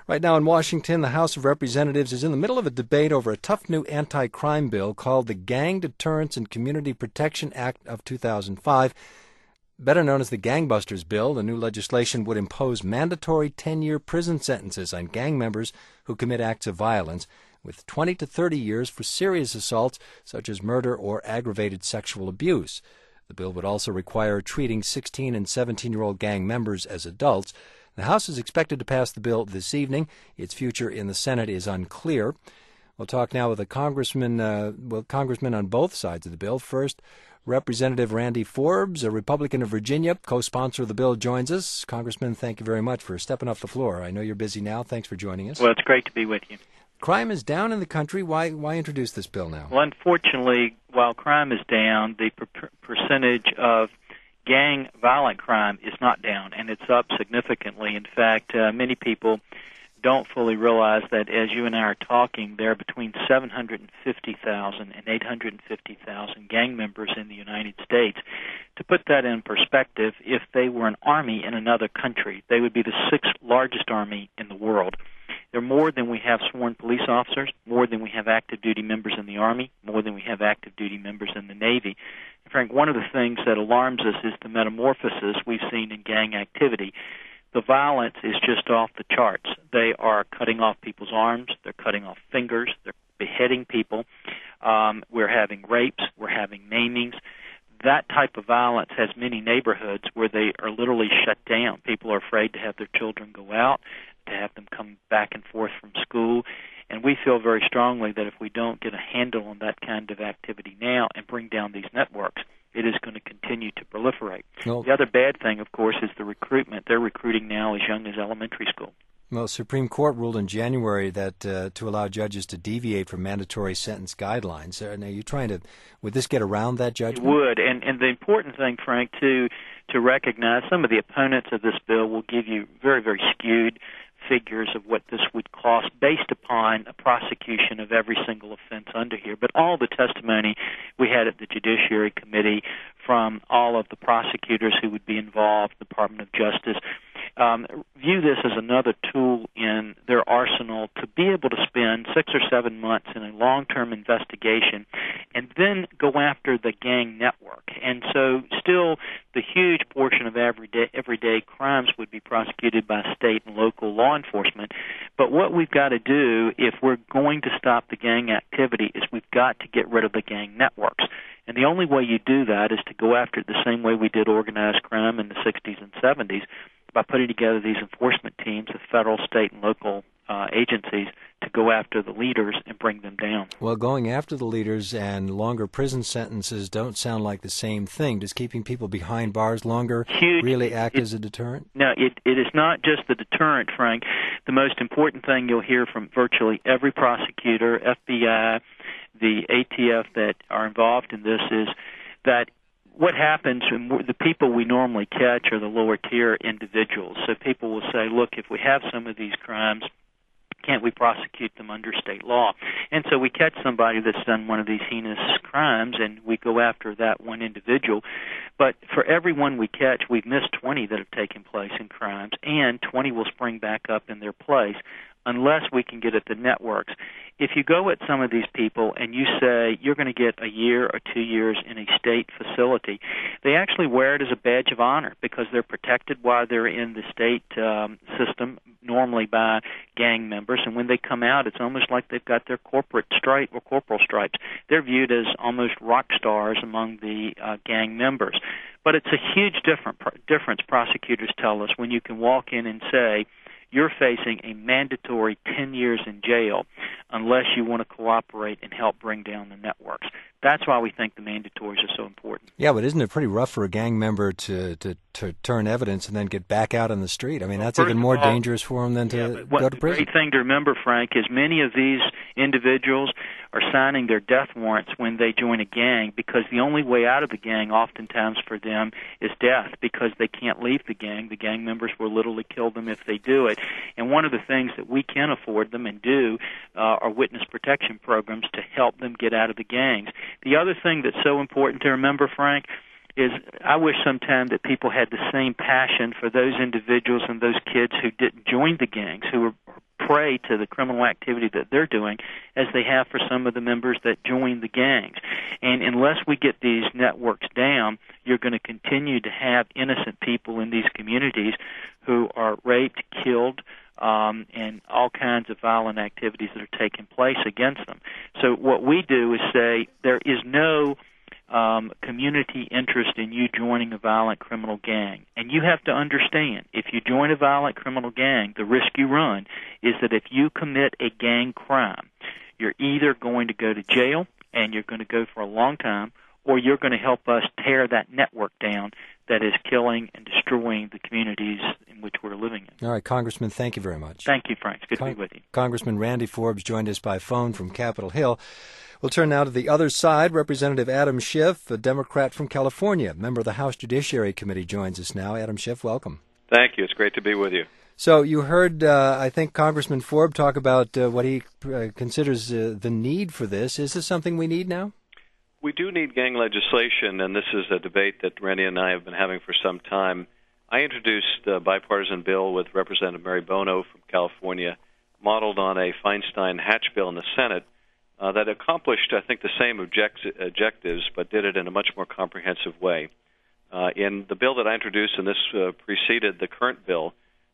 Right now in Washington, the House of Representatives is in the middle of a debate over a tough new anti-crime bill called the Gang Deterrence and Community Protection Act of 2005. Better known as the Gangbusters Bill, the new legislation would impose mandatory 10-year prison sentences on gang members who commit acts of violence, with 20 to 30 years for serious assaults such as murder or aggravated sexual abuse. The bill would also require treating 16- and 17-year-old gang members as adults. The House is expected to pass the bill this evening. Its future in the Senate is unclear. We'll talk now with congressmen on both sides of the bill. First, Representative Randy Forbes, a Republican of Virginia, co-sponsor of the bill, joins us. Congressman, thank you very much for stepping off the floor. I know you're busy now. Thanks for joining us. Well, it's great to be with you. Crime is down in the country. Why introduce this bill now? Well, unfortunately, while crime is down, the percentage of gang violent crime is not down, and it's up significantly. In fact, many people don't fully realize that as you and I are talking, there are between 750,000 and 850,000 gang members in the United States. To put that in perspective, if they were an army in another country, they would be the sixth largest army in the world. They're more than we have sworn police officers, more than we have active duty members in the Army, more than we have active duty members in the Navy. And Frank, one of the things that alarms us is the metamorphosis we've seen in gang activity. The violence is just off the charts. They are cutting off people's arms, they're cutting off fingers, they're beheading people. We're having rapes, we're having maimings. That type of violence has many neighborhoods where they are literally shut down. People are afraid to have their children go out, to have them come back and forth from school. And we feel very strongly that if we don't get a handle on that kind of activity now and bring down these networks, it is going to continue to proliferate. Well, the other bad thing, of course, is the recruitment. They're recruiting now as young as elementary school. Well, the Supreme Court ruled in January that to allow judges to deviate from mandatory sentence guidelines. Now, you're trying to, would this get around that judgment? It would, and the important thing, Frank, to recognize, some of the opponents of this bill will give you very, very skewed figures of what this would cost based upon a prosecution of every single offense under here. But all the testimony we had at the Judiciary Committee from all of the prosecutors who would be involved, the Department of Justice, view this as another tool in their arsenal to be able to spend 6 or 7 months in a long-term investigation and then go after the gang network. And so still the huge portion of everyday crimes would be prosecuted by state and local law enforcement. But what we've got to do if we're going to stop the gang activity is we've got to get rid of the gang networks. And the only way you do that is to go after it the same way we did organized crime in the 60s and 70s, by putting together these enforcement teams of federal, state, and local agencies to go after the leaders and bring them down. Well, going after the leaders and longer prison sentences don't sound like the same thing. Does keeping people behind bars longer really act as a deterrent? No, it is not just the deterrent, Frank. The most important thing you'll hear from virtually every prosecutor, FBI, the ATF that are involved in this is that what happens, the people we normally catch are the lower tier individuals. So people will say, look, if we have some of these crimes, can't we prosecute them under state law? And so we catch somebody that's done one of these heinous crimes, and we go after that one individual. But for every one we catch, we've missed 20 that have taken place in crimes, and 20 will spring back up in their place unless we can get at the networks. If you go at some of these people and you say you're going to get a year or 2 years in a state facility, they actually wear it as a badge of honor because they're protected while they're in the state system, normally by gang members. And when they come out, it's almost like they've got their corporate stripe or corporal stripes. They're viewed as almost rock stars among the gang members. But it's a huge difference, prosecutors tell us, when you can walk in and say, you're facing a mandatory 10 years in jail unless you want to cooperate and help bring down the networks. That's why we think the mandatories are so important. Yeah, but isn't it pretty rough for a gang member to turn evidence and then get back out on the street? I mean, that's even more dangerous for them than to go to prison. The great thing to remember, Frank, is many of these individuals are signing their death warrants when they join a gang because the only way out of the gang oftentimes for them is death because they can't leave the gang. The gang members will literally kill them if they do it. And one of the things that we can afford them and do are witness protection programs to help them get out of the gangs. The other thing that's so important to remember, Frank, is I wish sometime that people had the same passion for those individuals and those kids who didn't join the gangs, who were prey to the criminal activity that they're doing as they have for some of the members that join the gangs. And unless we get these networks down, you're going to continue to have innocent people in these communities who are raped, killed, and all kinds of violent activities that are taking place against them. So what we do is say there is no community interest in you joining a violent criminal gang. And you have to understand, if you join a violent criminal gang, the risk you run is that if you commit a gang crime, you're either going to go to jail, and you're going to go for a long time, or you're going to help us tear that network down that is killing and destroying the communities in which we're living in. All right, Congressman, thank you very much. Thank you, Frank. It's good to be with you. Congressman Randy Forbes joined us by phone from Capitol Hill. We'll turn now to the other side. Representative Adam Schiff, a Democrat from California, member of the House Judiciary Committee, joins us now. Adam Schiff, welcome. Thank you. It's great to be with you. So you heard, I think, Congressman Forbes talk about what he considers the need for this. Is this something we need now? We do need gang legislation, and this is a debate that Randy and I have been having for some time. I introduced a bipartisan bill with Representative Mary Bono from California, modeled on a Feinstein-Hatch bill in the Senate, that accomplished, I think, the same objectives, but did it in a much more comprehensive way. In the bill that I introduced, and this preceded the current bill,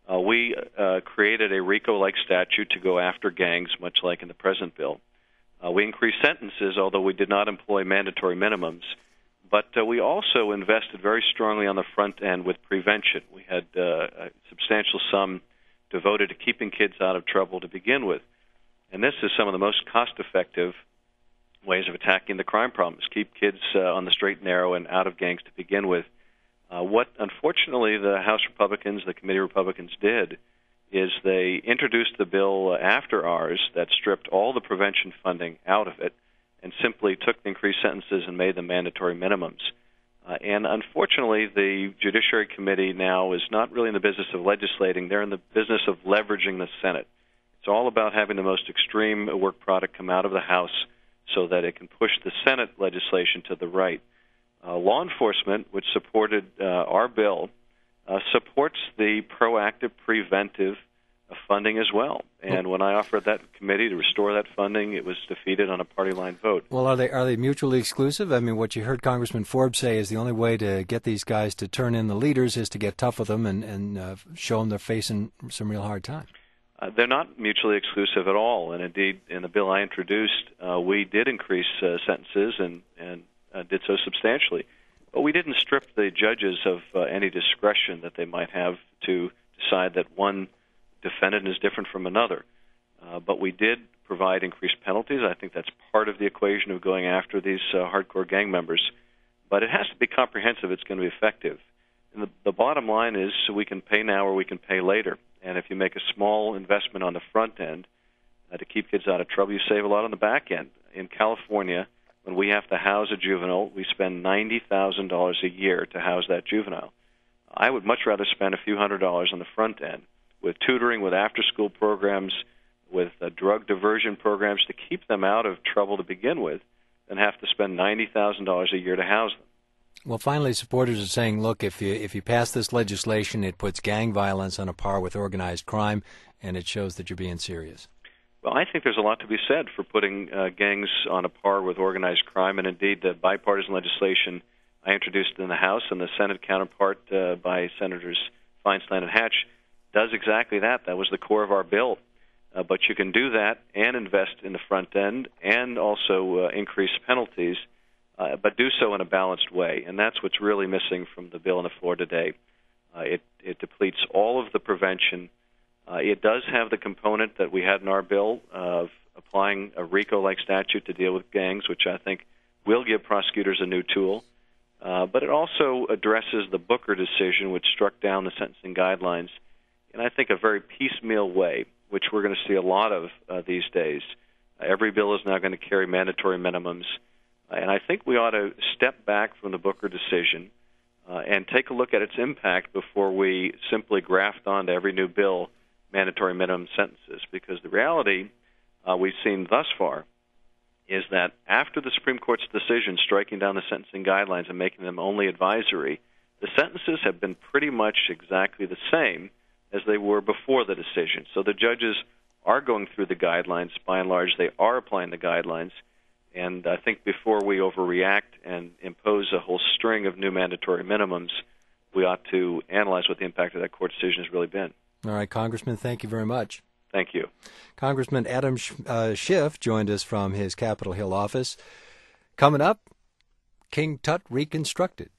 we created a RICO-like statute to go after gangs, much like in the present bill. We increased sentences, although we did not employ mandatory minimums. But we also invested very strongly on the front end with prevention. We had a substantial sum devoted to keeping kids out of trouble to begin with. And this is some of the most cost-effective ways of attacking the crime problems, keep kids on the straight and narrow and out of gangs to begin with. What, unfortunately, the House Republicans, the committee Republicans did is they introduced the bill after ours that stripped all the prevention funding out of it and simply took the increased sentences and made them mandatory minimums. And unfortunately, the Judiciary Committee now is not really in the business of legislating. They're in the business of leveraging the Senate. It's all about having the most extreme work product come out of the House so that it can push the Senate legislation to the right. Law enforcement, which supported our bill, supports the proactive, preventive funding as well. And when I offered that committee to restore that funding, it was defeated on a party line vote. Well, are they mutually exclusive? I mean, what you heard Congressman Forbes say is the only way to get these guys to turn in the leaders is to get tough with them and show them they're facing some real hard time. They're not mutually exclusive at all. And indeed, in the bill I introduced, we did increase sentences and did so substantially. But we didn't strip the judges of any discretion that they might have to decide that one defendant is different from another. But we did provide increased penalties. I think that's part of the equation of going after these hardcore gang members. But it has to be comprehensive. It's going to be effective. And the bottom line is we can pay now or we can pay later. And if you make a small investment on the front end to keep kids out of trouble, you save a lot on the back end. In California, when we have to house a juvenile, we spend $90,000 a year to house that juvenile. I would much rather spend a few $100s on the front end with tutoring, with after-school programs, with drug diversion programs to keep them out of trouble to begin with, than have to spend $90,000 a year to house them. Well, finally, supporters are saying, look, if you pass this legislation, it puts gang violence on a par with organized crime, and it shows that you're being serious. Well, I think there's a lot to be said for putting gangs on a par with organized crime, and indeed the bipartisan legislation I introduced in the House and the Senate counterpart by Senators Feinstein and Hatch does exactly that. That was the core of our bill. But you can do that and invest in the front end and also increase penalties, but do so in a balanced way. And that's what's really missing from the bill on the floor today. It depletes all of the prevention. It does have the component that we had in our bill of applying a RICO-like statute to deal with gangs, which I think will give prosecutors a new tool. But it also addresses the Booker decision, which struck down the sentencing guidelines in, I think, a very piecemeal way, which we're going to see a lot of these days. Every bill is now going to carry mandatory minimums. And I think we ought to step back from the Booker decision and take a look at its impact before we simply graft onto every new bill mandatory minimum sentences. Because the reality we've seen thus far is that after the Supreme Court's decision striking down the sentencing guidelines and making them only advisory, the sentences have been pretty much exactly the same as they were before the decision. So the judges are going through the guidelines. By and large, they are applying the guidelines. And I think before we overreact and impose a whole string of new mandatory minimums, we ought to analyze what the impact of that court decision has really been. All right, Congressman, thank you very much. Thank you. Congressman Adam Schiff joined us from his Capitol Hill office. Coming up, King Tut reconstructed.